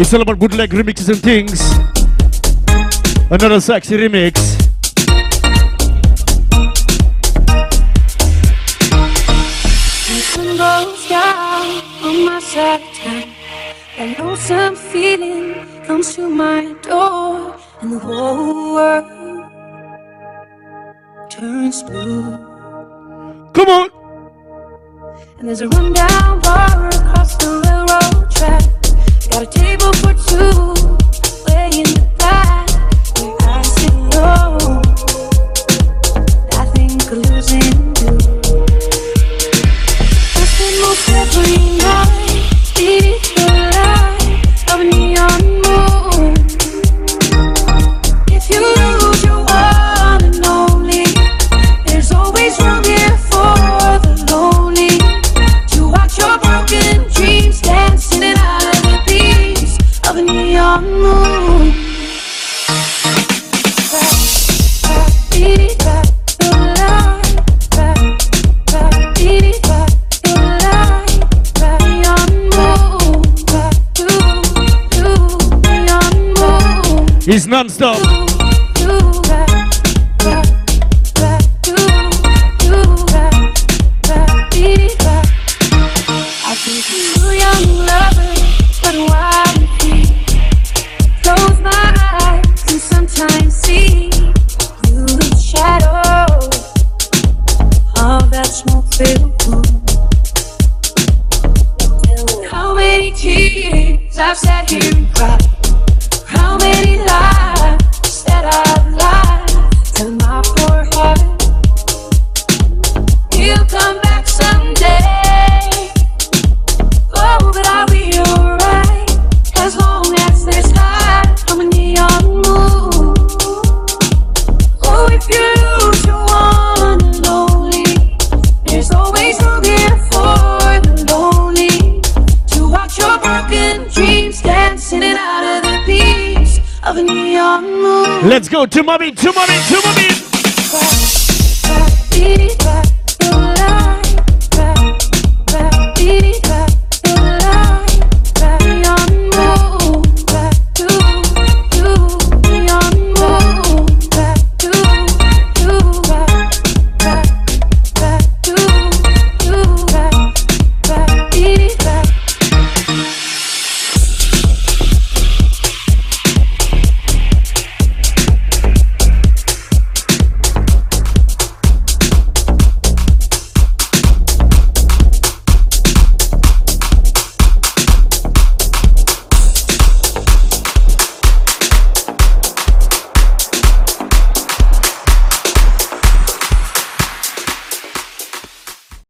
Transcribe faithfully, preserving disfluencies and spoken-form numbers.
It's all about bootleg remixes and things. Another sexy remix. Sun goes down on my side of town. That lonesome feeling comes to my door, and the whole world turns blue. Come on. And there's a rundown bar across the railroad track. Got a table for two, way in the back, where I sit low. I think of losing you. I spend most every night beneath the light of a neon moon. If you lose your one and only, there's always room here for the lonely to watch your broken dreams dancing in out of the peace of a neon moon. It's non-stop. I think two young lovers, but wild and free. Close my eyes and sometimes see you in the shadow of that smoke-filled room. How many tears I've sat here and cried. How many lives that I've lied to my poor heart. He'll come back someday. Oh, but I'll be alright as long as there's light from a neon moon. Oh, if you lose your one and lonely, there's always room here for the lonely to watch your broken dreams dancing in out of the peace of a neon moon. Let's go to mommy, to mommy, to mommy.